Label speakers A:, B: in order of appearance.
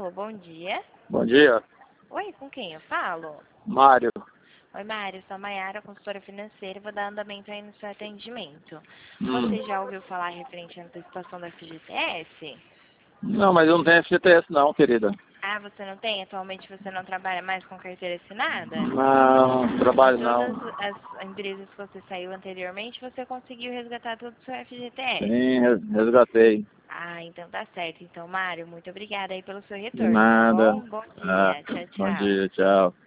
A: Alô, bom dia.
B: Bom dia,
A: Oi, com quem eu falo?
B: Mário.
A: Oi, Mário, sou a Mayara, consultora financeira, vou dar andamento aí no seu atendimento.
B: Hum.
A: Você já ouviu falar referente à antecipação da FGTS?
B: Não, mas eu não tenho FGTS não, querida.
A: Ah, você não tem? Atualmente você não trabalha mais com carteira assinada?
B: Não,
A: Em
B: trabalho
A: todas
B: não.
A: as empresas que você saiu anteriormente, você conseguiu resgatar todo o seu FGTS?
B: Sim, resgatei.
A: Ah, então tá certo. Então, Mário, muito obrigada aí pelo seu
B: De
A: retorno, tá
B: nada.
A: bom? Bom
B: Ah,
A: dia. Tchau,
B: bom
A: tchau.
B: dia, tchau.